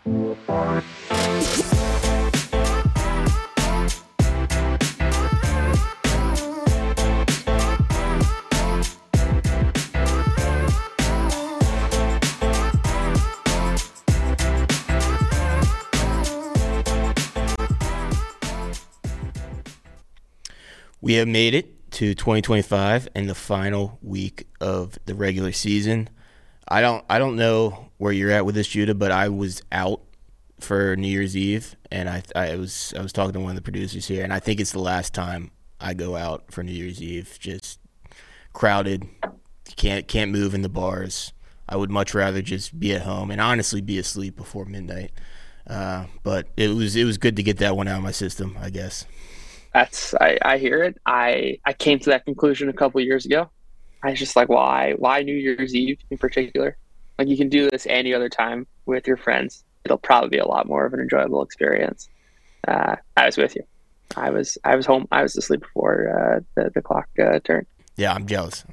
We have made it to 2025 and the final week of the regular season. I don't know where you're at with this, Judah, but I was out for New Year's Eve, and I was talking to one of the producers here, and I think it's the last time I go out for New Year's Eve. Just crowded, can't move in the bars. I would much rather just be at home and honestly be asleep before midnight. But it was good to get that one out of my system, I guess. I hear it. I came to that conclusion a couple years ago. I was just like, why New Year's Eve in particular? Like, you can do this any other time with your friends. It'll probably be a lot more of an enjoyable experience. I was with you. I was home. I was asleep before the clock turned. Yeah, I'm jealous.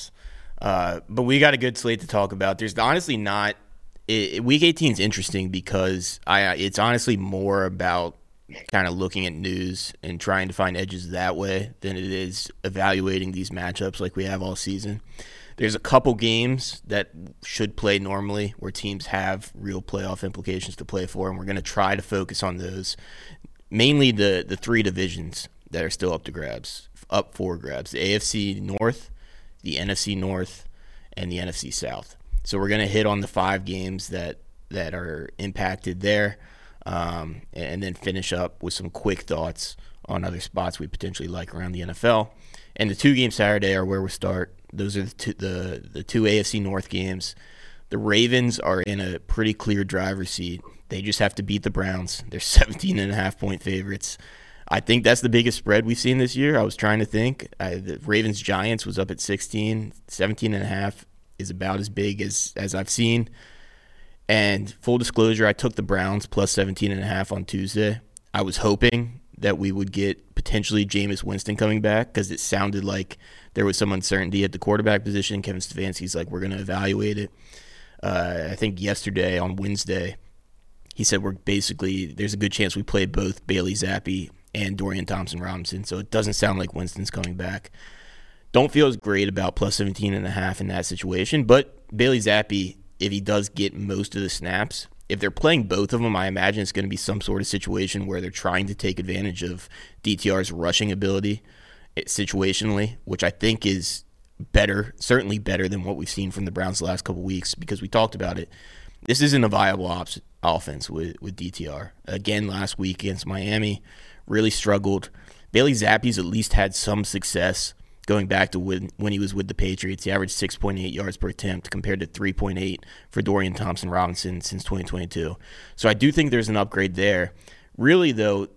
But we got a good slate to talk about. There's honestly not week 18 is interesting because it's honestly more about kind of looking at news and trying to find edges that way than it is evaluating these matchups like we have all season. There's a couple games that should play normally where teams have real playoff implications to play for, and we're going to try to focus on those. Mainly the three divisions that are still up for grabs. The AFC North, the NFC North, and the NFC South. So we're going to hit on the 5 games that are impacted there. And then finish up with some quick thoughts on other spots we potentially like around the NFL. And the 2 games Saturday are where we start. Those are the two AFC North games. The Ravens are in a pretty clear driver's seat. They just have to beat the Browns. They're 17.5-point favorites. I think that's the biggest spread we've seen this year. I was trying to think. The Ravens-Giants was up at 16. 17.5 is about as big as I've seen. And full disclosure, I took the Browns plus 17.5 on Tuesday. I was hoping that we would get potentially Jameis Winston coming back because it sounded like there was some uncertainty at the quarterback position. Kevin Stefanski's like, we're going to evaluate it. I think yesterday on Wednesday, he said there's a good chance we play both Bailey Zappi and Dorian Thompson-Robinson. So it doesn't sound like Winston's coming back. Don't feel as great about plus 17.5 in that situation, but Bailey Zappi, if he does get most of the snaps, if they're playing both of them, I imagine it's going to be some sort of situation where they're trying to take advantage of DTR's rushing ability situationally, which I think is certainly better than what we've seen from the Browns the last couple of weeks because we talked about it. This isn't a viable offense with DTR. Again, last week against Miami, really struggled. Bailey Zappi's at least had some success going back to when he was with the Patriots. He averaged 6.8 yards per attempt compared to 3.8 for Dorian Thompson-Robinson since 2022. So I do think there's an upgrade there. Really, though,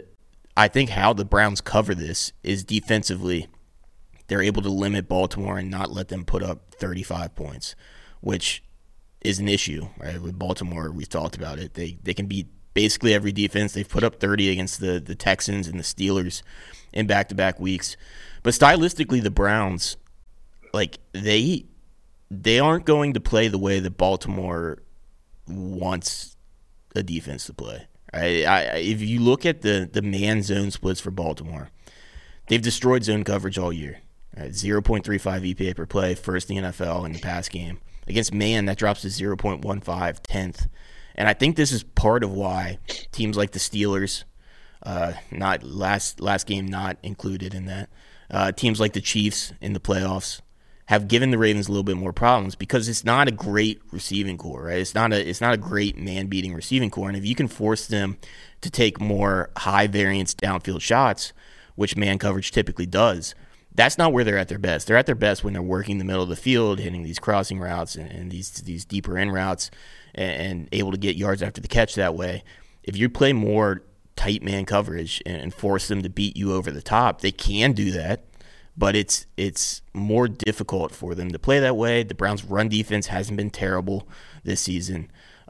I think how the Browns cover this is defensively. They're able to limit Baltimore and not let them put up 35 points, which is an issue, right? With Baltimore, we've talked about it. They can beat basically every defense. They've put up 30 against the Texans and the Steelers in back-to-back weeks. But stylistically, the Browns, like they aren't going to play the way that Baltimore wants a defense to play. Right? If you look at the man-zone splits for Baltimore, they've destroyed zone coverage all year. Right? 0.35 EPA per play, first in the NFL in the pass game. Against man, that drops to 0.15, 10th. And I think this is part of why teams like the Steelers, not last game not included in that, teams like the Chiefs in the playoffs have given the Ravens a little bit more problems because it's not a great receiving core, right? It's not a great man-beating receiving core, and if you can force them to take more high-variance downfield shots, which man coverage typically does, that's not where they're at their best. They're at their best when they're working the middle of the field, hitting these crossing routes and these deeper in routes and able to get yards after the catch that way. If you play more tight man coverage and force them to beat you over the top, they can do that, but it's more difficult for them to play that way. The Browns' run defense hasn't been terrible this season.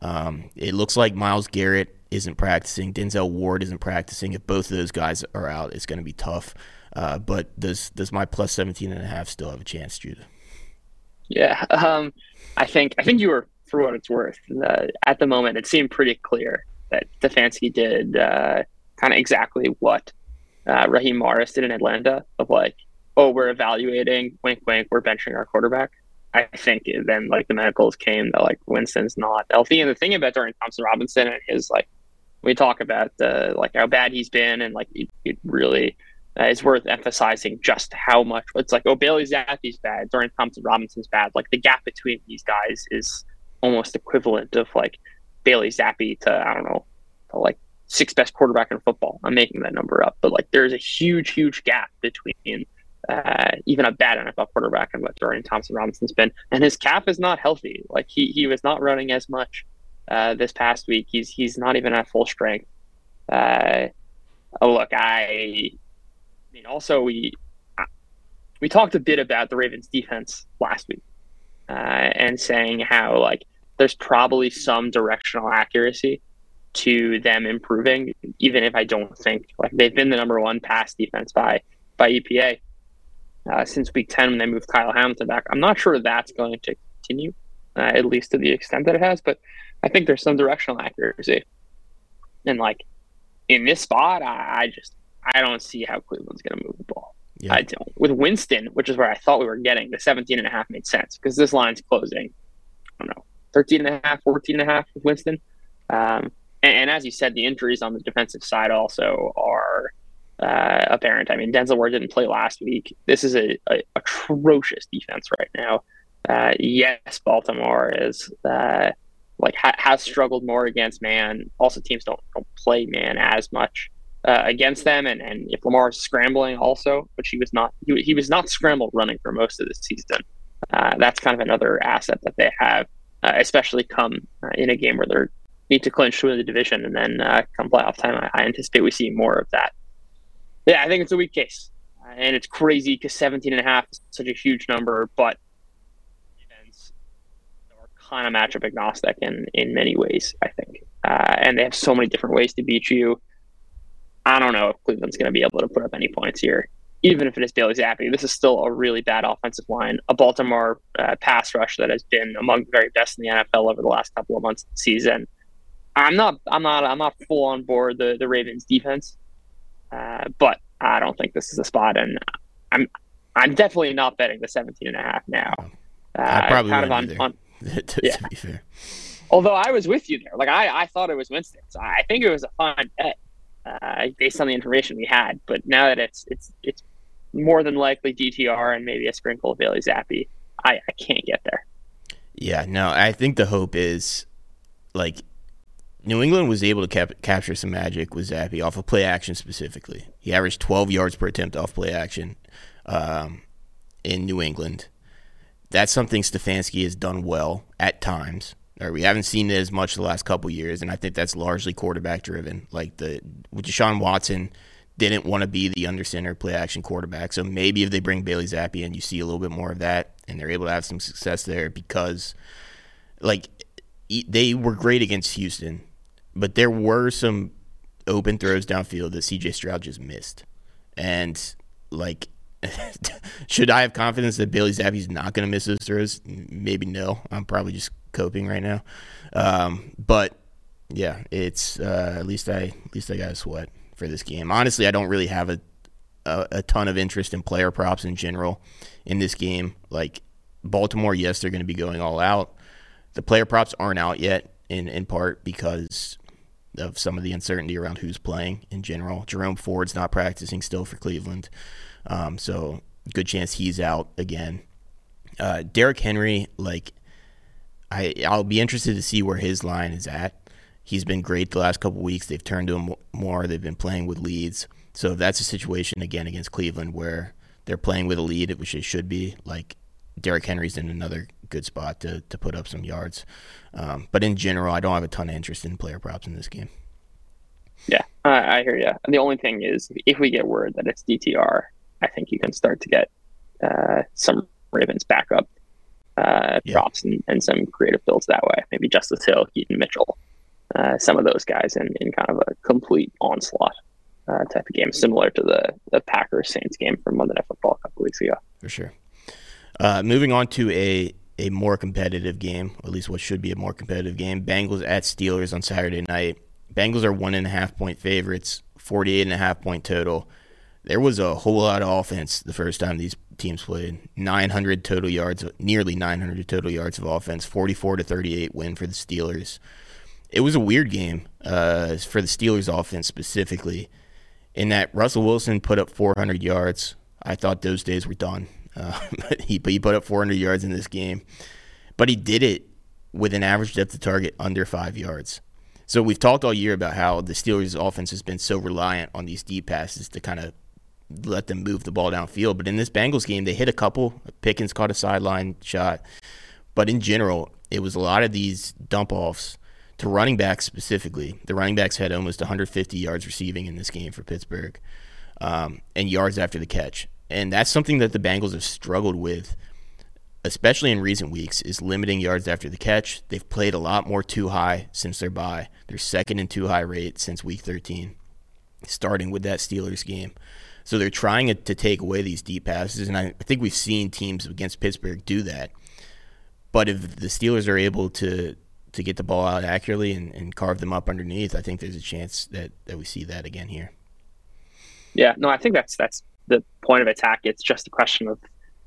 It looks like Myles Garrett isn't practicing. Denzel Ward isn't practicing. If both of those guys are out, it's going to be tough. But does my plus 17.5 still have a chance, Judah? Yeah, I think you were for what it's worth, at the moment, it seemed pretty clear that Stefanski did kind of exactly what Raheem Morris did in Atlanta, of like, oh, we're evaluating, wink, wink, we're benching our quarterback. I think then like the medicals came that like Winston's not healthy. And the thing about Dorian Thompson-Robinson and his like, we talk about like how bad he's been, and like it really is worth emphasizing just how much it's like, oh, Bailey Zappi's bad, Dorian Thompson-Robinson's bad. Like the gap between these guys is almost equivalent of like Bailey Zappi to, I don't know, to like sixth best quarterback in football. I'm making that number up, but like there's a huge gap between even a bad NFL quarterback and what Dorian Thompson-Robinson's been. And his calf is not healthy. Like he was not running as much this past week. He's not even at full strength. Look, I mean, also we talked a bit about the Ravens defense last week and saying how like there's probably some directional accuracy to them improving, even if I don't think like they've been the number one pass defense by EPA since week 10 when they moved Kyle Hamilton back. I'm not sure that's going to continue, at least to the extent that it has, but I think there's some directional accuracy. And like in this spot, I don't see how Cleveland's going to move the ball. Yeah. I don't. With Winston, which is where I thought we were getting, the 17.5 made sense because this line's closing, I don't know, 13.5, 14.5 with Winston. And as you said, the injuries on the defensive side also are apparent. I mean, Denzel Ward didn't play last week. This is a atrocious defense right now. Yes, Baltimore is has struggled more against man. Also, teams don't play man as much against them. And if Lamar's scrambling also, which he was not, he was not scrambled running for most of the season. That's kind of another asset that they have, especially come in a game where they need to clinch to the division, and then come playoff time, I anticipate we see more of that. Yeah, I think it's a weak case, and it's crazy because 17.5 is such a huge number, but defense are kind of matchup agnostic in many ways, I think, and they have so many different ways to beat you. I don't know if Cleveland's going to be able to put up any points here, even if it is Bailey Zappi. This is still a really bad offensive line, a Baltimore pass rush that has been among the very best in the NFL over the last couple of months of the season. I'm not full on board the Ravens defense, but I don't think this is a spot, and I'm definitely not betting the 17.5 now. I probably wouldn't either. To be fair, although I was with you there, like I thought it was Winston, so I think it was a fine bet based on the information we had. But now that it's more than likely DTR and maybe a sprinkle of Bailey Zappi, I can't get there. Yeah, no, I think the hope is like New England was able to capture some magic with Zappi off of play action specifically. He averaged 12 yards per attempt off play action in New England. That's something Stefanski has done well at times. Or we haven't seen it as much the last couple years, and I think that's largely quarterback driven. Like Deshaun Watson didn't want to be the under center play action quarterback, so maybe if they bring Bailey Zappi in, you see a little bit more of that, and they're able to have some success there because, like, they were great against Houston. But there were some open throws downfield that C.J. Stroud just missed. And, like, should I have confidence that Bailey Zappi's not going to miss those throws? Maybe no. I'm probably just coping right now. But, yeah, it's at least I got a sweat for this game. Honestly, I don't really have a ton of interest in player props in general in this game. Like, Baltimore, yes, they're going to be going all out. The player props aren't out yet, in part because of some of the uncertainty around who's playing in general. Jerome Ford's not practicing still for Cleveland, so good chance he's out again. Derrick Henry, like, I'll be interested to see where his line is at. He's been great the last couple of weeks. They've turned to him more. They've been playing with leads. So if that's a situation, again, against Cleveland where they're playing with a lead, which it should be, like, Derrick Henry's in another good spot to put up some yards. But in general, I don't have a ton of interest in player props in this game. Yeah, I hear you. And the only thing is, if we get word that it's DTR, I think you can start to get some Ravens backup props and some creative builds that way. Maybe Justice Hill, Keaton Mitchell, some of those guys in kind of a complete onslaught type of game, similar to the Packers-Saints game from Monday Night Football a couple weeks ago. For sure. Moving on to a a more competitive game, or at least what should be a more competitive game. Bengals at Steelers on Saturday night. Bengals are 1.5-point favorites, 48.5-point total. There was a whole lot of offense the first time these teams played. 900 total yards, nearly 900 total yards of offense, 44-38 win for the Steelers. It was a weird game for the Steelers offense specifically, in that Russell Wilson put up 400 yards. I thought those days were done. But he put up 400 yards in this game. But he did it with an average depth of target under 5 yards. So we've talked all year about how the Steelers' offense has been so reliant on these deep passes to kind of let them move the ball downfield. But in this Bengals game, they hit a couple. Pickens caught a sideline shot. But in general, it was a lot of these dump-offs to running backs specifically. The running backs had almost 150 yards receiving in this game for Pittsburgh, and yards after the catch. And that's something that the Bengals have struggled with, especially in recent weeks, is limiting yards after the catch. They've played a lot more too high since their bye. They're second in too high rate since week 13, starting with that Steelers game. So they're trying to take away these deep passes, and I think we've seen teams against Pittsburgh do that. But if the Steelers are able to get the ball out accurately and carve them up underneath, I think there's a chance that we see that again here. Yeah, no, I think that's the point of attack. It's just a question of,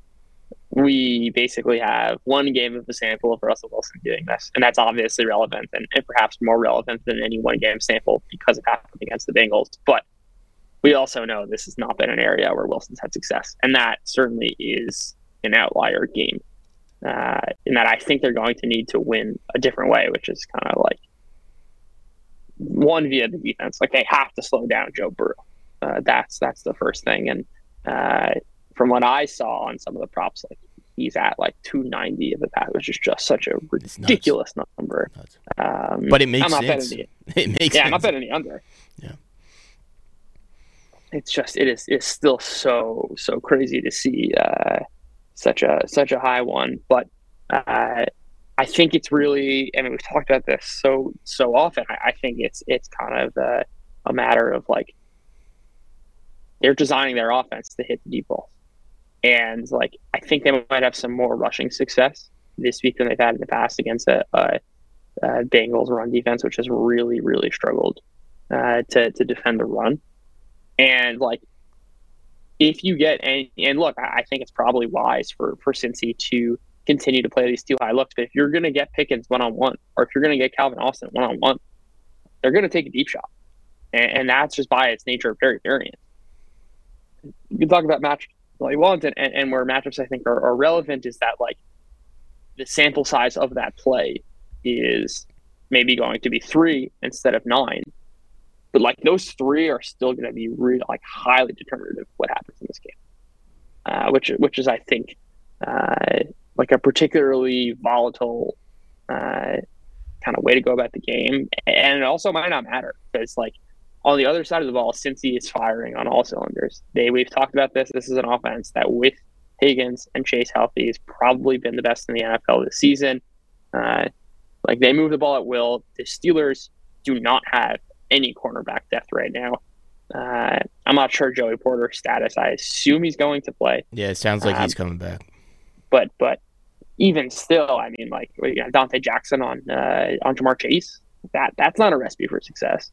we basically have one game of the sample of Russell Wilson doing this, and that's obviously relevant and perhaps more relevant than any one game sample because it happened against the Bengals. But we also know this has not been an area where Wilson's had success, and that certainly is an outlier game. In that I think they're going to need to win a different way, which is kind of like one via the defense. Like, they have to slow down Joe Burrow. That's the first thing. And from what I saw on some of the props, like, he's at like 290 of the pass, which is just such a ridiculous number. But it makes sense. It makes sense. I'm not betting the under. Yeah. It's still so crazy to see such a high one. But I think it's really, I mean, we've talked about this so often. I think it's kind of a matter of, like, they're designing their offense to hit the deep ball. And, like, I think they might have some more rushing success this week than they've had in the past against a Bengals run defense, which has really, really struggled to defend the run. And, like, if you get and look, I think it's probably wise for Cincy to continue to play these too high looks. But if you're going to get Pickens one-on-one, or if you're going to get Calvin Austin one-on-one, they're going to take a deep shot. And that's just by its nature very variant. You can talk about matchups all you want, and where matchups I think are relevant is that, like, the sample size of that play is maybe going to be 3 instead of 9. But, like, those 3 are still going to be really, like, highly determinative of what happens in this game, which is, I think, like, a particularly volatile kind of way to go about the game. And it also might not matter because, like, on the other side of the ball, Cincy is firing on all cylinders. We've talked about this. This is an offense that, with Higgins and Chase healthy, has probably been the best in the NFL this season. Like, they move the ball at will. The Steelers do not have any cornerback depth right now. I'm not sure Joey Porter's status. I assume he's going to play. Yeah, it sounds like he's coming back. But even still, I mean, like, Dante Jackson on Ja'Marr Chase, that's not a recipe for success.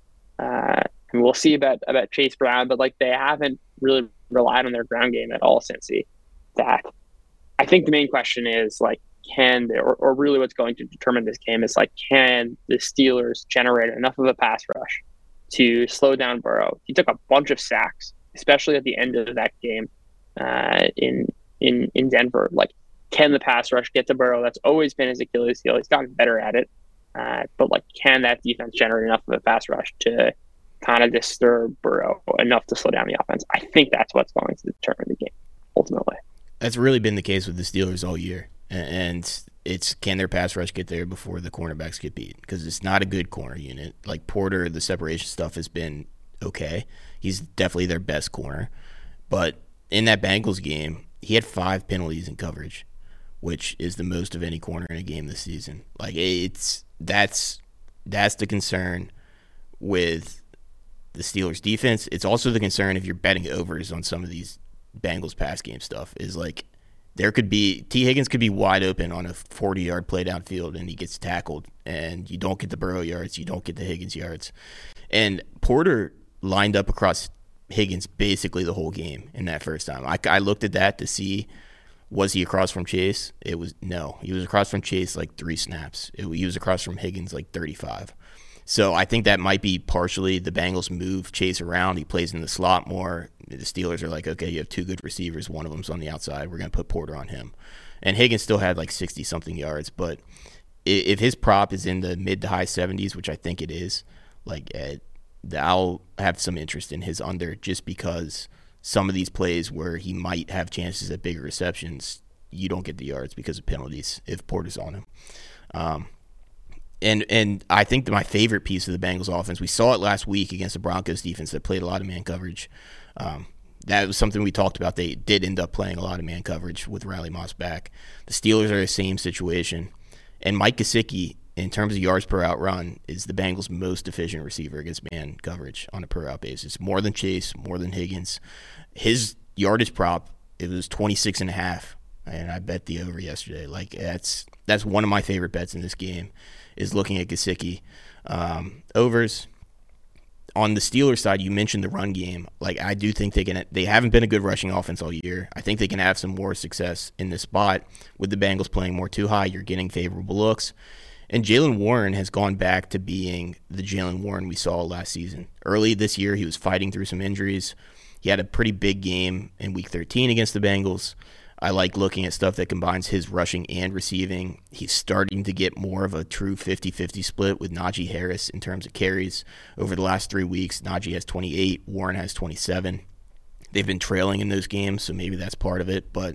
And we'll see about Chase Brown, but, like, they haven't really relied on their ground game at all since that. I think the main question is, like, can they, or really what's going to determine this game is, like, can the Steelers generate enough of a pass rush to slow down Burrow? He took a bunch of sacks, especially at the end of that game in Denver. Like, can the pass rush get to Burrow? That's always been his Achilles heel. He's gotten better at it. But, like, can that defense generate enough of a pass rush to kind of disturb Burrow enough to slow down the offense? I think that's what's going to determine the game, ultimately. That's really been the case with the Steelers all year. And it's, can their pass rush get there before the cornerbacks get beat? Because it's not a good corner unit. Like, Porter, the separation stuff has been okay. He's definitely their best corner. But in that Bengals game, he had 5 penalties in coverage, which is the most of any corner in a game this season. Like, that's the concern with the Steelers defense. It's also the concern if you're betting overs on some of these Bengals pass game stuff, is, like, T. Higgins could be wide open on a 40-yard play downfield, and he gets tackled, and you don't get the Burrow yards, you don't get the Higgins yards. And Porter lined up across Higgins basically the whole game in that first time. I looked at that to see, was he across from Chase? It was no. He was across from Chase like 3 snaps. He was across from Higgins like 35. So I think that might be partially the Bengals move Chase around. He plays in the slot more. The Steelers are like, okay, you have 2 good receivers. One of them's on the outside. We're going to put Porter on him. And Higgins still had like 60-something yards. But if his prop is in the mid to high 70s, which I think it is, like I'll have some interest in his under, just because some of these plays where he might have chances at bigger receptions, you don't get the yards because of penalties if Porter's on him. And I think that my favorite piece of the Bengals offense, we saw it last week against the Broncos defense that played a lot of man coverage. That was something we talked about. They did end up playing a lot of man coverage with Riley Moss back. The Steelers are the same situation. And Mike Gesicki, in terms of yards per out run, is the Bengals' most efficient receiver against man coverage on a per out basis. More than Chase, more than Higgins. His yardage prop, it was 26.5, and I bet the over yesterday. Like that's one of my favorite bets in this game, is looking at Gesicki. Overs. On the Steelers side, you mentioned the run game. Like, I do think they haven't been a good rushing offense all year. I think they can have some more success in this spot. With the Bengals playing more too high, you're getting favorable looks. And Jaylen Warren has gone back to being the Jaylen Warren we saw last season. Early this year, he was fighting through some injuries. He had a pretty big game in Week 13 against the Bengals. I like looking at stuff that combines his rushing and receiving. He's starting to get more of a true 50-50 split with Najee Harris in terms of carries. Over the last 3 weeks, Najee has 28, Warren has 27. They've been trailing in those games, so maybe that's part of it. But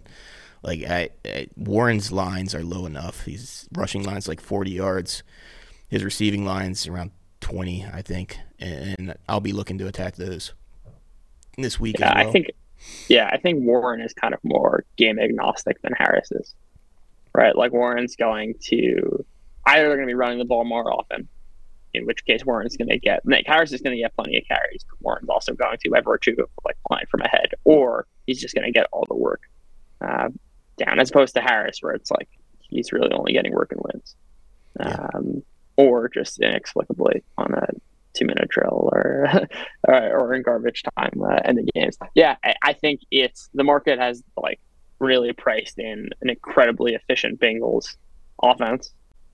Warren's lines are low enough. His rushing line's like 40 yards. His receiving line's around 20, I think. And I'll be looking to attack those this week as well. I think Warren is kind of more game agnostic than Harris is, right? Like Warren's going to either they're going to be running the ball more often, in which case Warren's going to get, Harris is going to get plenty of carries, but Warren's also going to, by virtue of like playing from ahead, or he's just going to get all the work down, as opposed to Harris, where it's like he's really only getting work and wins, or just inexplicably on a 2-minute drill or in garbage time ending games. I think the market has like really priced in an incredibly efficient Bengals offense,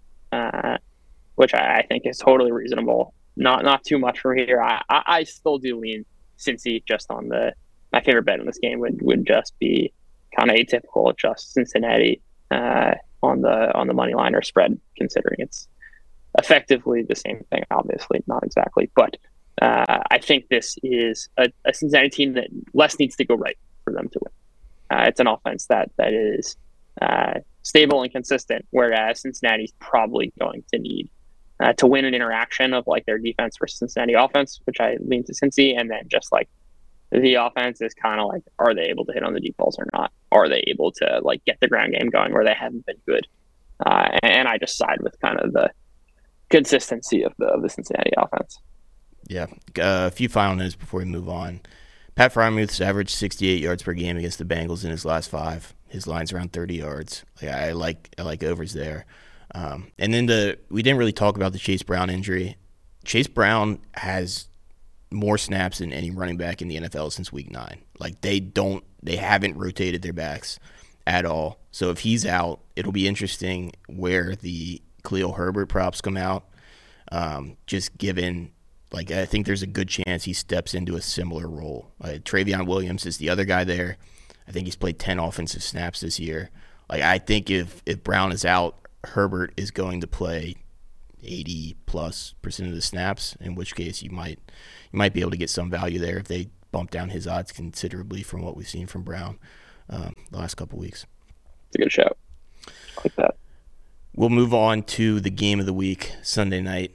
which I think is totally reasonable. Not too much from here. I still do lean Cincy just on my favorite bet in this game would just be kind of atypical, just Cincinnati on the money line or spread, considering it's effectively the same thing, obviously not exactly, but I think this is a Cincinnati team that less needs to go right for them to win. It's an offense that is stable and consistent, whereas Cincinnati's probably going to need to win an interaction of like their defense versus Cincinnati offense, which I lean to Cincy, and then just like the offense is kind of like, are they able to hit on the deep balls or not? Are they able to like get the ground game going where they haven't been good? And I just side with kind of the consistency of the Cincinnati offense. Yeah. A few final notes before we move on. Pat Freiermuth's averaged 68 yards per game against the Bengals in his last 5. His line's around 30 yards. I like overs there. And then we didn't really talk about the Chase Brown injury. Chase Brown has more snaps than any running back in the NFL since Week 9. Like they haven't rotated their backs at all. So if he's out, it'll be interesting where the Khalil Herbert props come out. Just given, like, I think there's a good chance he steps into a similar role. Travion Williams is the other guy there. I think he's played 10 offensive snaps this year. Like, I think if Brown is out, Herbert is going to play 80+% of the snaps, in which case you might be able to get some value there if they bump down his odds considerably from what we've seen from Brown the last couple weeks. It's a good show. I like that. We'll move on to the game of the week, Sunday night.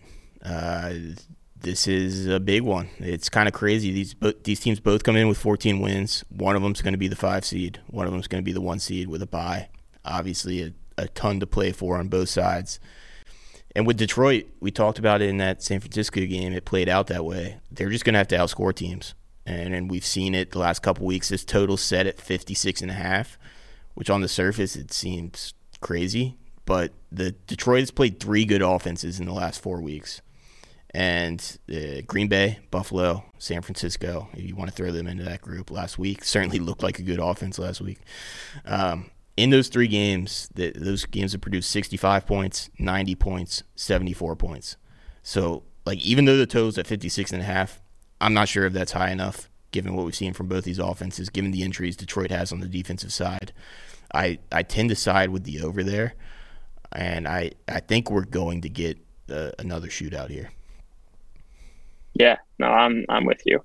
This is a big one. It's kind of crazy. These teams both come in with 14 wins. One of them's going to be the 5 seed. One of them's going to be the 1 seed with a bye. Obviously, a ton to play for on both sides. And with Detroit, we talked about it in that San Francisco game. It played out that way. They're just going to have to outscore teams. And we've seen it the last couple weeks. This total set at 56.5. which on the surface it seems crazy. But the Detroit has played 3 good offenses in the last 4 weeks. And Green Bay, Buffalo, San Francisco, if you want to throw them into that group last week, certainly looked like a good offense last week. In those 3 games, those games have produced 65 points, 90 points, 74 points. So, like, even though the total's at 56.5, I'm not sure if that's high enough, given what we've seen from both these offenses, given the injuries Detroit has on the defensive side. I tend to side with the over there, and I think we're going to get another shootout here. Yeah, no, I'm with you.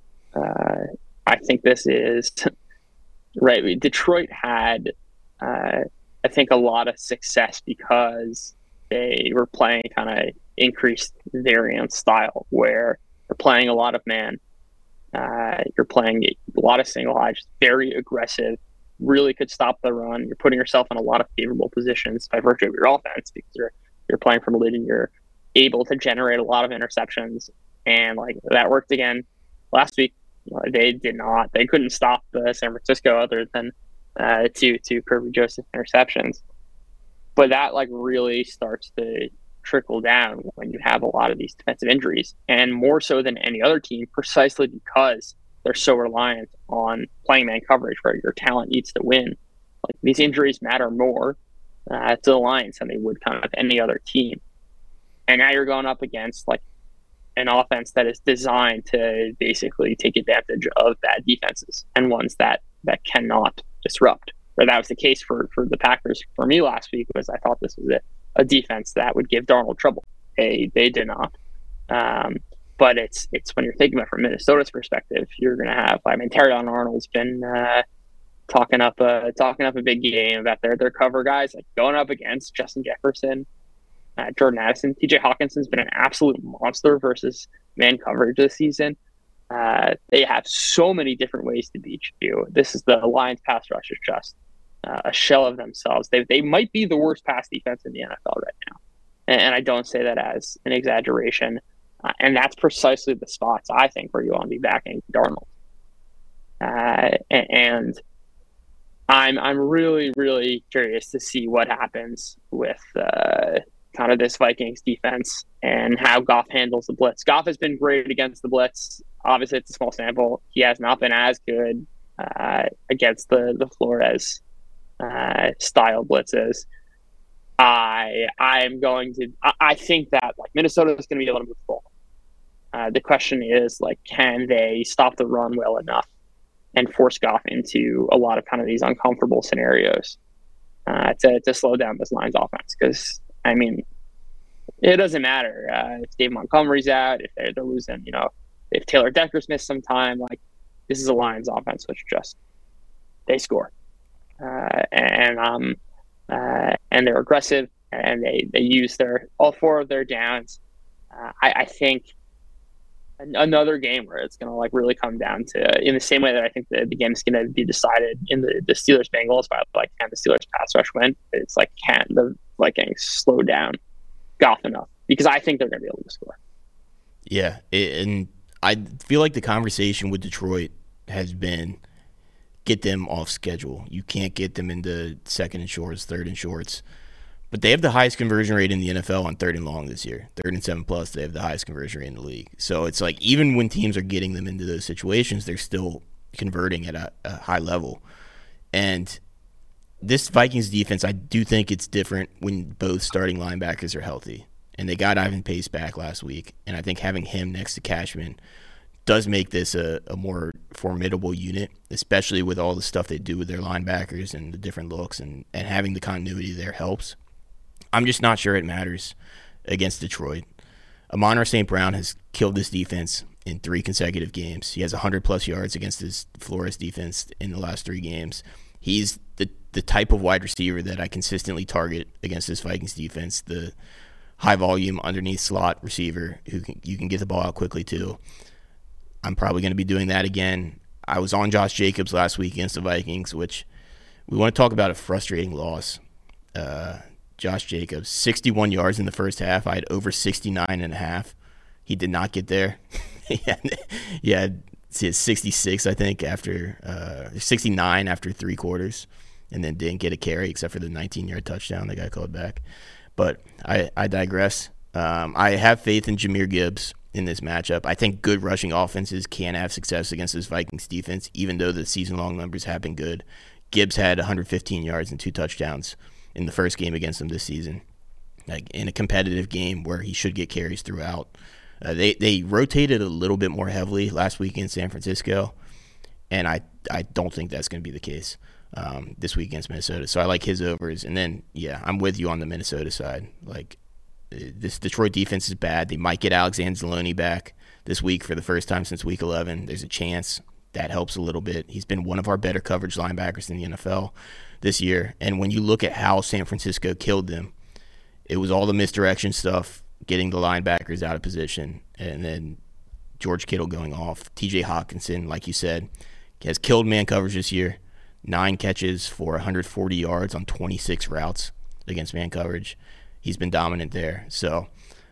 I think this is right. Detroit had, I think, a lot of success because they were playing kind of increased variance style, where you're playing a lot of man, you're playing a lot of single high, just very aggressive. Really could stop the run. You're putting yourself in a lot of favorable positions by virtue of your offense because you're playing from a lead and you're able to generate a lot of interceptions. And like that worked again last week. They did not. They couldn't stop San Francisco other than two Kirby Joseph interceptions. But that like really starts to trickle down when you have a lot of these defensive injuries, and more so than any other team, precisely because they're so reliant on playing man coverage where your talent needs to win. Like these injuries matter more to the Lions than they would kind of any other team. And now you're going up against like an offense that is designed to basically take advantage of bad defenses and ones that cannot disrupt. Or that was the case for the Packers for me last week, was I thought this was a defense that would give Darnold trouble. They did not. But it's when you're thinking about it from Minnesota's perspective, you're going to have, I mean, Terrion Arnold's been talking up a big game about their cover guys, like going up against Justin Jefferson, Jordan Addison. TJ Hawkinson's been an absolute monster versus man coverage this season. They have so many different ways to beat you. This is the Lions pass rush is just a shell of themselves. They might be the worst pass defense in the NFL right now. And I don't say that as an exaggeration. And that's precisely the spots, I think, where you want to be backing Darnold. And I'm really, really curious to see what happens with kind of this Vikings defense and how Goff handles the blitz. Goff has been great against the blitz. Obviously, it's a small sample. He has not been as good against the Flores style blitzes. I think that like Minnesota is going to be able to move forward. The question is, like, can they stop the run well enough and force Goff into a lot of kind of these uncomfortable scenarios to slow down this Lions offense? Because, I mean, it doesn't matter if Dave Montgomery's out, if they're losing, if Taylor Decker's missed some time. Like, this is a Lions offense which just, they score. And they're aggressive, and they use all 4 of their downs. I think another game where it's going to like really come down to, in the same way that I think the game is going to be decided in the Steelers Bengals by like, can the Steelers pass rush win? It's like, can the Vikings slow down Goff enough? Because I think they're going to be able to score. Yeah, and I feel like the conversation with Detroit has been get them off schedule. You can't get them into second and shorts, third and shorts. But they have the highest conversion rate in the NFL on third and long this year. 3rd and 7+, they have the highest conversion rate in the league. So it's like even when teams are getting them into those situations, they're still converting at a high level. And this Vikings defense, I do think it's different when both starting linebackers are healthy. And they got Ivan Pace back last week. And I think having him next to Cashman does make this a more formidable unit, especially with all the stuff they do with their linebackers and the different looks, and having the continuity there helps. I'm just not sure it matters against Detroit. Amon-Ra St. Brown has killed this defense in 3 consecutive games. He has 100-plus yards against this Flores defense in the last 3 games. He's the type of wide receiver that I consistently target against this Vikings defense, the high-volume underneath slot receiver who you can get the ball out quickly to. I'm probably going to be doing that again. I was on Josh Jacobs last week against the Vikings, which we want to talk about a frustrating loss. Josh Jacobs, 61 yards in the first half. I had over 69.5. He did not get there. he had 66, I think, after 69 after 3 quarters. and then didn't get a carry except for the 19-yard touchdown that got called back. But I digress. I have faith in Jahmyr Gibbs in this matchup. I think good rushing offenses can have success against this Vikings defense, even though the season-long numbers have been good. Gibbs had 115 yards and 2 touchdowns in the first game against them this season, like in a competitive game where he should get carries throughout. They rotated a little bit more heavily last week in San Francisco, and I don't think that's going to be the case this week against Minnesota. So I like his overs. And then, yeah, I'm with you on the Minnesota side. Like, this Detroit defense is bad. They might get Alexander Zaloni back this week for the first time since week 11. There's a chance that helps a little bit. He's been one of our better coverage linebackers in the NFL this year. And when you look at how San Francisco killed them, it was all the misdirection stuff, getting the linebackers out of position, and then George Kittle going off. TJ Hawkinson, like you said, has killed man coverage this year. 9 catches for 140 yards on 26 routes against man coverage. He's been dominant there. So,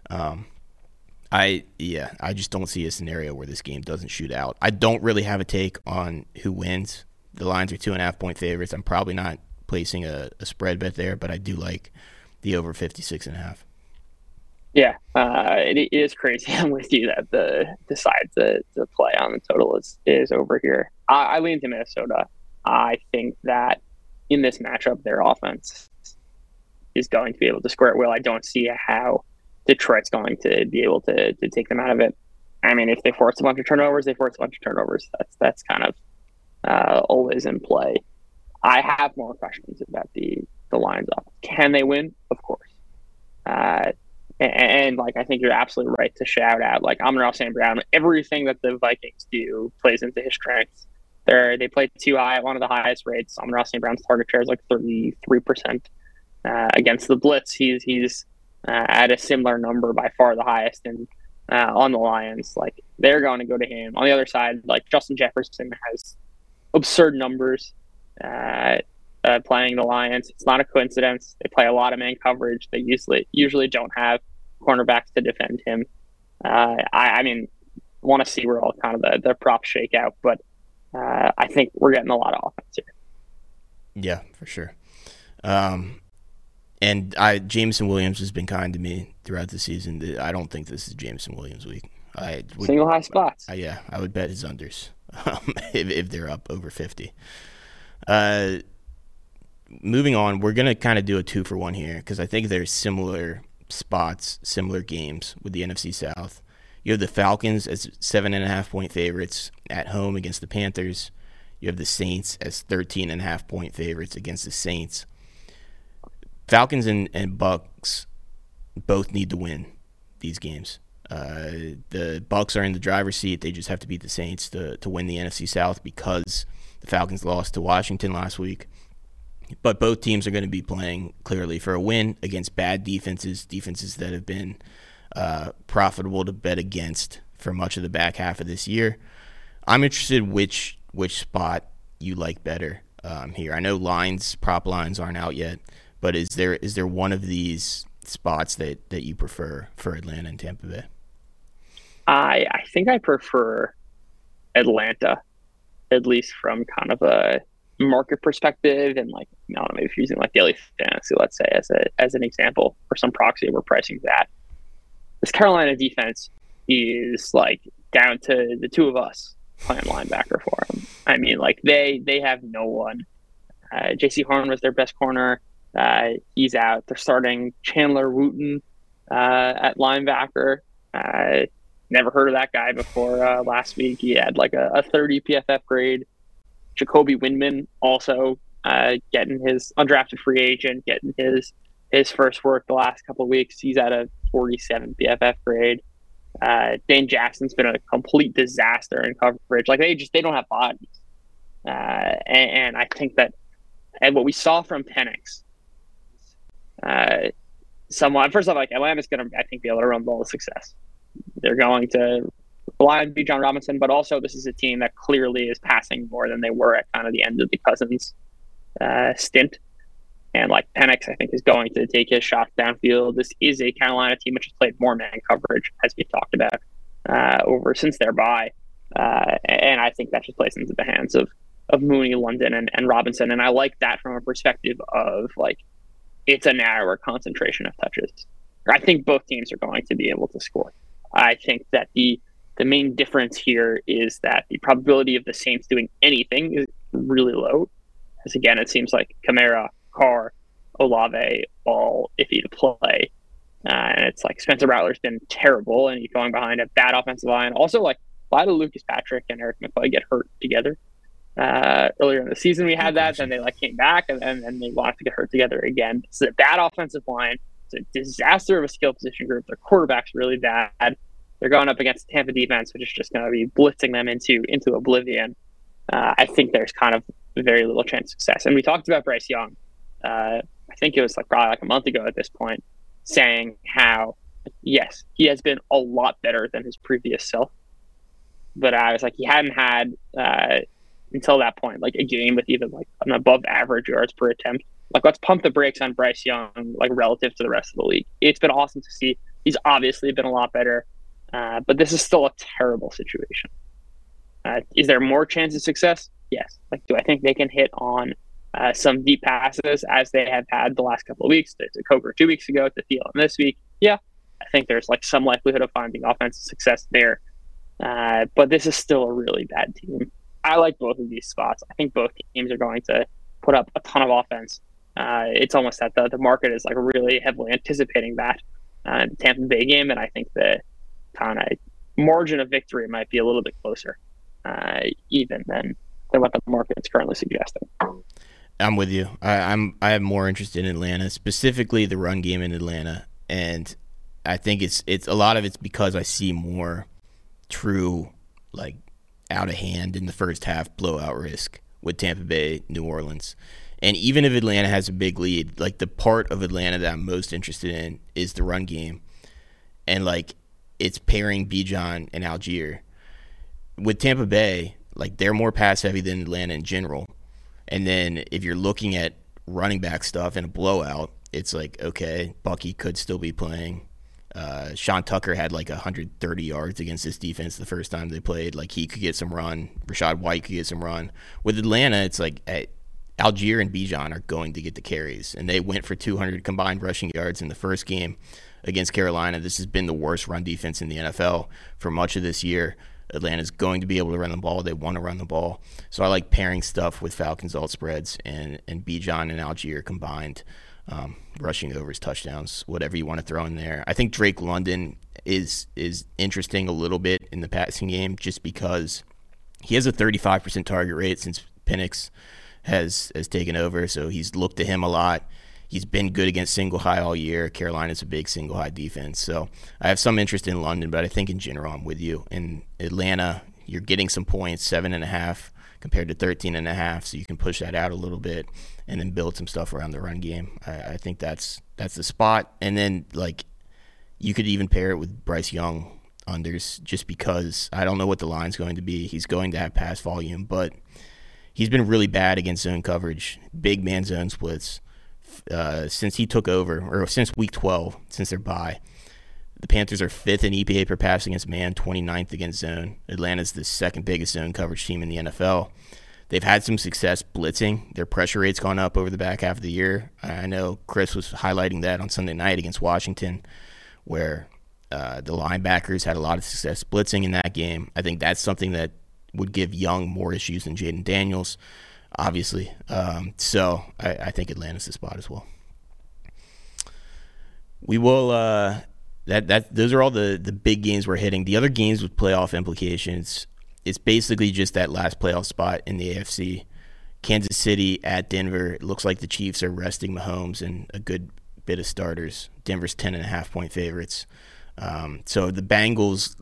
I just don't see a scenario where this game doesn't shoot out. I don't really have a take on who wins. The Lions are 2.5-point favorites. I'm probably not placing a spread bet there, but I do like the over 56.5. Yeah, it is crazy. I'm with you that the side to play on the total is over here. I lean to Minnesota. I think that in this matchup, their offense is going to be able to square it well. I don't see how Detroit's going to be able to take them out of it. I mean, if they force a bunch of turnovers, they force a bunch of turnovers. That's kind of always in play. I have more questions about the Lions offense. Can they win? Of course. And like, I think you're absolutely right to shout out, like, Amon-Ra St. Brown. Everything that the Vikings do plays into his strengths. They play too high, one of the highest rates. Amon-Ra St. Brown's target share is like 33%. Against the blitz, he's at a similar number, by far the highest. And on the Lions, like, they're going to go to him. On the other side, like, Justin Jefferson has absurd numbers playing the Lions. It's not a coincidence. They play a lot of man coverage. They usually don't have cornerbacks to defend him. I mean, want to see where all kind of the props shake out, but I think we're getting a lot of offense here. Yeah, for sure. And Jameson Williams has been kind to me throughout the season. I don't think this is Jameson Williams' week. Single high spots. I would bet his unders if they're up over 50. Moving on, we're going to kind of do a 2-for-1 here because I think there's similar spots, similar games with the NFC South. You have the Falcons as 7.5-point favorites at home against the Panthers. You have the Saints as 13.5-point favorites against the Saints. Falcons and Bucks both need to win these games. The Bucks are in the driver's seat. They just have to beat the Saints to win the NFC South because the Falcons lost to Washington last week. But both teams are going to be playing clearly for a win against bad defenses that have been profitable to bet against for much of the back half of this year. I'm interested which spot you like better here. I know prop lines aren't out yet, but is there one of these spots that you prefer for Atlanta and Tampa Bay? I think I prefer Atlanta, at least from kind of a market perspective, and like, I don't know, maybe if you're using like daily fantasy, let's say, as an example, or some proxy we're pricing that. This Carolina defense is like down to the two of us playing linebacker for them. I mean, like, they have no one. J.C. Horn was their best corner. He's out. They're starting Chandler Wooten at linebacker. Never heard of that guy before last week. He had like a 30 PFF grade. Jacoby Windman also getting his undrafted free agent, getting his first work the last couple of weeks. He's at a 47 PFF grade. Dane Jackson's been a complete disaster in coverage. Like, they don't have bodies. And I think that, and what we saw from Penix, first off, like, Atlanta's going to, I think, be able to run the ball with success. They're going to rely on Bijan Robinson, but also this is a team that clearly is passing more than they were at kind of the end of the Cousins stint. And like, Penix, I think, is going to take his shots downfield. This is a Carolina team which has played more man coverage, as we talked about, over since their bye. And I think that just plays into the hands of of Mooney, London, and Robinson. And I like that from a perspective of like it's a narrower concentration of touches. I think both teams are going to be able to score. I think that the main difference here is that the probability of the Saints doing anything is really low. Because again, it seems like Kamara, Carr, Olave all iffy to play. And it's like Spencer Rattler's been terrible, and he's going behind a bad offensive line. Also, like, why did Lucas Patrick and Eric McCoy get hurt together? Earlier in the season, we had that. Then they like came back, and then they wanted to get hurt together again. It's a bad offensive line. It's a disaster of a skill position group. Their quarterback's really bad. They're going up against the Tampa defense, which is just going to be blitzing them into oblivion. I think there's kind of very little chance of success. And we talked about Bryce Young. I think it was probably like a month ago at this point, saying how, yes, he has been a lot better than his previous self. But I was like, he hadn't had, until that point, like a game with even like an above average yards per attempt. Like, let's pump the brakes on Bryce Young, like relative to the rest of the league. It's been awesome to see. He's obviously been a lot better. But this is still a terrible situation. Is there more chance of success? Yes. Like, do I think they can hit on some deep passes as they have had the last couple of weeks, to Coker 2 weeks ago, to Thielen this week? Yeah. I think there's like some likelihood of finding offensive success there. But this is still a really bad team. I like both of these spots. I think both teams are going to put up a ton of offense. It's almost that the market is like really heavily anticipating that the Tampa Bay game, and I think the kind of margin of victory might be a little bit closer, even than what the market is currently suggesting. I'm with you. I am more interested in Atlanta, specifically the run game in Atlanta, and I think it's a lot of it's because I see more true like out of hand in the first half blowout risk with Tampa Bay, New Orleans. And even if Atlanta has a big lead, like the part of Atlanta that I'm most interested in is the run game. And like it's pairing Bijan and Algier. With Tampa Bay, like they're more pass heavy than Atlanta in general. And then if you're looking at running back stuff in a blowout, it's like, okay, Bucky could still be playing. Sean Tucker had like 130 yards against this defense the first time they played. Like he could get some run. Rashad White could get some run. With Atlanta, it's like Algier and Bijan are going to get the carries. And they went for 200 combined rushing yards in the first game against Carolina. This has been the worst run defense in the NFL for much of this year. Atlanta's going to be able to run the ball. They want to run the ball. So I like pairing stuff with Falcons alt spreads and Bijan and Algier combined. Rushing overs, touchdowns, whatever you want to throw in there. I think Drake London is interesting a little bit in the passing game just because he has a 35% target rate since Penix has taken over, so he's looked to him a lot. He's been good against single high all year. Carolina's a big single high defense, so I have some interest in London, but I think in general I'm with you. In Atlanta, you're getting some points, 7.5 compared to 13.5, so you can push that out a little bit and then build some stuff around the run game. I think that's the spot. And then like you could even pair it with Bryce Young unders just because I don't know what the line's going to be. He's going to have pass volume, but he's been really bad against zone coverage, big man zone splits. Since he took over, or since week 12, since their bye, the Panthers are 5th in EPA per pass against man, 29th against zone. Atlanta's the second biggest zone coverage team in the NFL. They've had some success blitzing. Their pressure rate's gone up over the back half of the year. I know Chris was highlighting that on Sunday night against Washington, where the linebackers had a lot of success blitzing in that game. I think that's something that would give Young more issues than Jaden Daniels, obviously. So I think Atlanta's the spot as well. We will those are all the big games we're hitting. The other games with playoff implications, it's basically just that last playoff spot in the AFC. Kansas City at Denver. It looks like the Chiefs are resting Mahomes and a good bit of starters. Denver's 10.5-point favorites. So the Bengals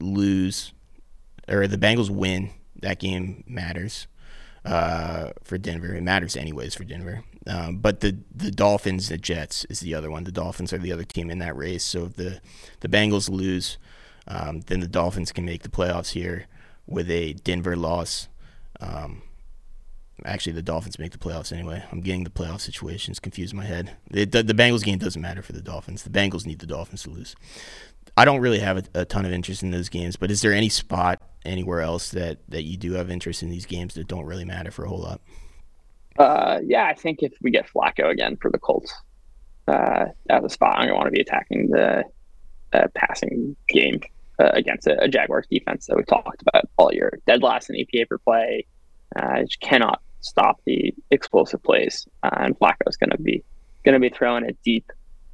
win. That game matters for Denver. It matters anyways for Denver. But the Dolphins and Jets is the other one. The Dolphins are the other team in that race. So if the Bengals lose, then the Dolphins can make the playoffs here with a Denver loss. Actually, the Dolphins make the playoffs anyway. I'm getting the playoff situations confused in my head. The Bengals game doesn't matter for the Dolphins. The Bengals need the Dolphins to lose. I don't really have a ton of interest in those games, but is there any spot anywhere else that you do have interest in these games that don't really matter for a whole lot? Yeah, I think if we get Flacco again for the Colts, at the spot, I'm going to want to be attacking the passing game against a Jaguars defense that we talked about all year. Dead last in EPA per play. Just cannot stop the explosive plays, and Flacco's going to be throwing it deep.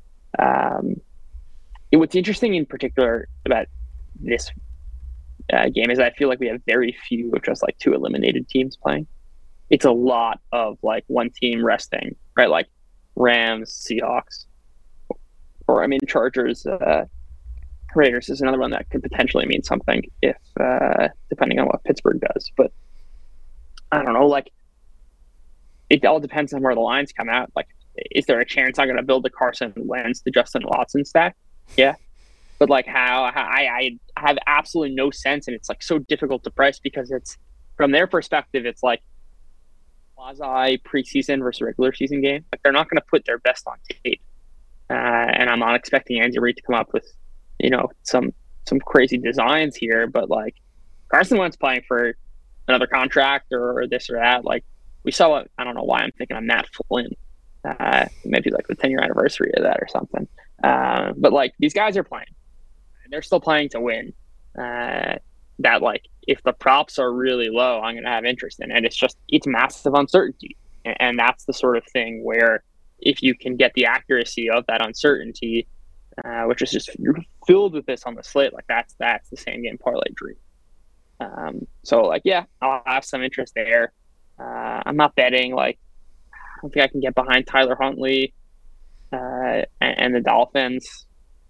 What's interesting in particular about this game is I feel like we have very few of just like 2 eliminated teams playing. It's a lot of like one team resting, right? Like Rams, Seahawks, or Chargers, Raiders is another one that could potentially mean something if depending on what Pittsburgh does. But I don't know, like it all depends on where the lines come out. Like, is there a chance I'm going to build the Carson Wentz to Justin Watson stack? Yeah. But like how I have absolutely no sense, and it's like so difficult to price because it's from their perspective, it's like quasi preseason versus regular season game. Like they're not going to put their best on tape, and I'm not expecting Andy Reid to come up with some crazy designs here. But like Carson Wentz playing for another contract or this or that. Like we saw I don't know why I'm thinking of Matt Flynn. Maybe like the 10-year anniversary of that or something. But like these guys are playing. They're still playing to win. That like if the props are really low, I'm going to have interest in it. It's massive uncertainty. And that's the sort of thing where if you can get the accuracy of that uncertainty, which is just filled with this on the slate, like that's the same game parlay dream. So like, yeah, I'll have some interest there. I'm not betting. Like, I don't think I can get behind Tyler Huntley and the Dolphins.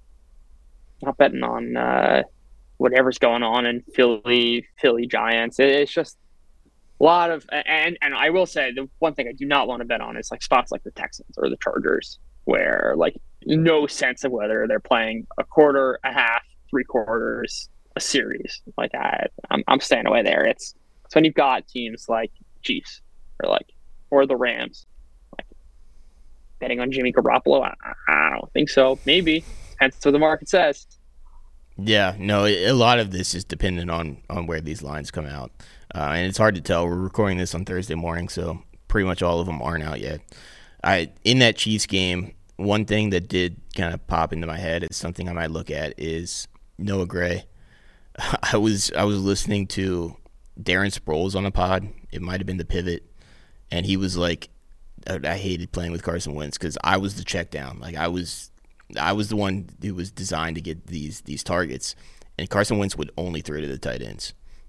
Not betting on whatever's going on in Philly Giants. It's just a lot of, and I will say the one thing I do not want to bet on is like spots like the Texans or the Chargers, where like no sense of whether they're playing a quarter, a half, 3/4, a series. Like I'm staying away there. It's when you've got teams like Chiefs or the Rams, like betting on Jimmy Garoppolo. I don't think so. Maybe depends what the market says. Yeah, no, a lot of this is dependent on where these lines come out. And it's hard to tell. We're recording this on Thursday morning, so pretty much all of them aren't out yet. In that Chiefs game, one thing that did kind of pop into my head is something I might look at is Noah Gray. I was listening to Darren Sproles on a pod. It might have been the Pivot, and he was like, I hated playing with Carson Wentz because I was the check down. Like I was the one who was designed to get these targets, and Carson Wentz would only throw to the tight ends,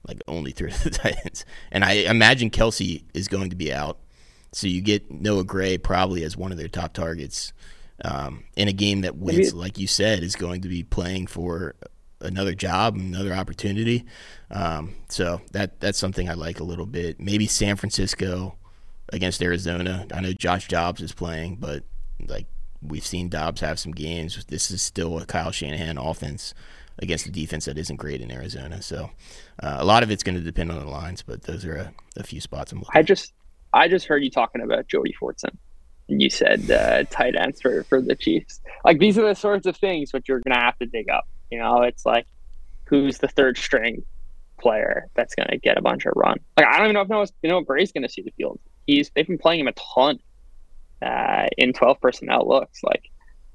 And I imagine Kelsey is going to be out, so you get Noah Gray probably as one of their top targets in a game that Wentz, like you said, is going to be playing for another job, another opportunity. So that's something I like a little bit. Maybe San Francisco against Arizona. I know Josh Dobbs is playing, but like we've seen Dobbs have some games. This is still a Kyle Shanahan offense against a defense that isn't great in Arizona. So a lot of it's going to depend on the lines, but those are a few spots I'm looking at. I just heard you talking about Jody Fortson. You said tight ends for the Chiefs. Like these are the sorts of things which you're going to have to dig up. It's like who's the third string player that's going to get a bunch of run. Like I don't even know if Gray's going to see the field. They've been playing him a ton in 12 personnel looks like.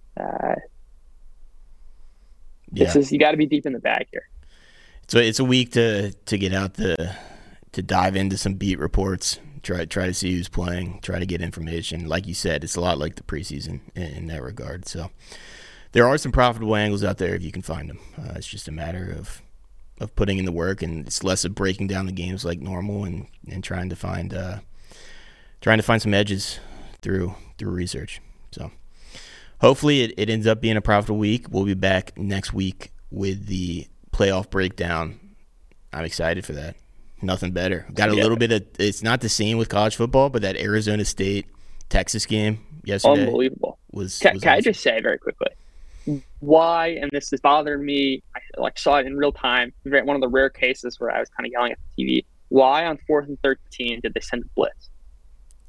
You got to be deep in the bag here. So it's a week to get out to dive into some beat reports, try to see who's playing, try to get information. Like you said, it's a lot like the preseason in that regard. So there are some profitable angles out there if you can find them. It's just a matter of putting in the work, and it's less of breaking down the games like normal and trying to find some edges through research. So hopefully it ends up being a profitable week. We'll be back next week with the playoff breakdown. I'm excited for that. Nothing better. Got a little bit of, it's not the same with college football, but that Arizona State Texas game yesterday. Unbelievable. Can awesome. I just say very quickly why, and this is bothering me, I saw it in real time, one of the rare cases where I was kind of yelling at the TV, why on 4th and 13 did they send a blitz?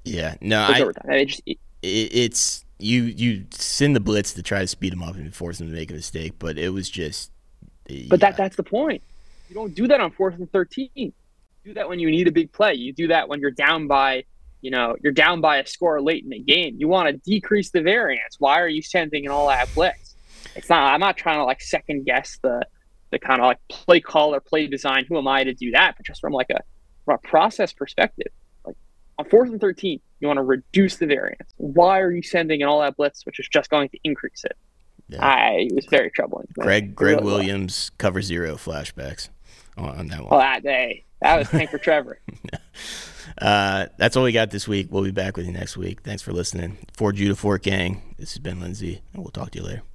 Yeah, no, It's overtime. it's you send the blitz to try to speed them up and force them to make a mistake, but it was just. But that's the point. You don't do that on 4th and 13. You do that when you need a big play. You do that when you're down by, you're down by a score late in the game. You want to decrease the variance. Why are you sending an all out blitz? It's not. I'm not trying to like second guess the kind of like play call or play design. Who am I to do that? But just from a process perspective, like on 4th and 13, you want to reduce the variance. Why are you sending an all out blitz, which is just going to increase it? Yeah. It was very troubling. Greg really Williams cover 0 flashbacks on that one. Oh, that was Tank for Trevor. That's all we got this week. We'll be back with you next week. Thanks for listening. For Judah Fort Gang, this has been Lindsay, and we'll talk to you later.